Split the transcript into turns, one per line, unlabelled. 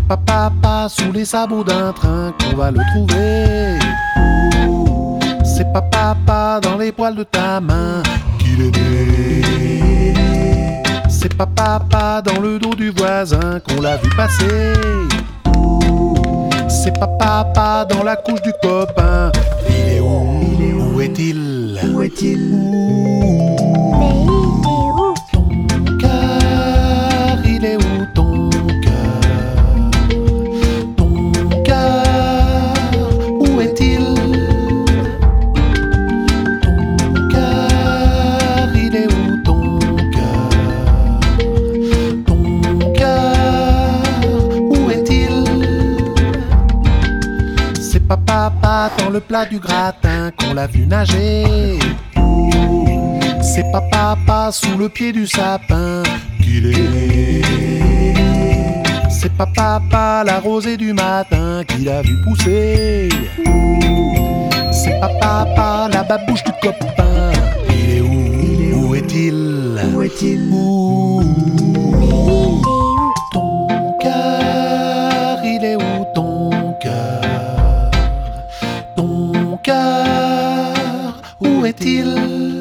pas papa sous les sabots d'un train qu'on va le trouver. C'est pas papa dans les poils de ta main qu'il est né. C'est pas papa dans le dos du voisin qu'on l'a vu passer. C'est pas papa dans la couche du copain. Il est où? Où est-il?
Où est-il?
Mais il est où?
Ton cœur, il est où ton cœur? Ton cœur, où est-il? Ton cœur, il est où ton cœur? Ton cœur, où est-il? C'est pas papa dans le plat du gratin qu'on l'a vu nager. C'est pas papa sous le pied du sapin qu'il est né. C'est pas papa la rosée du matin qu'il a vu pousser. C'est pas papa la babouche du copain. Il est où? Où est-il?
Où est-il?
Mais il est où?
Ton cœur, il est où ton cœur? Ton cœur, où est-il?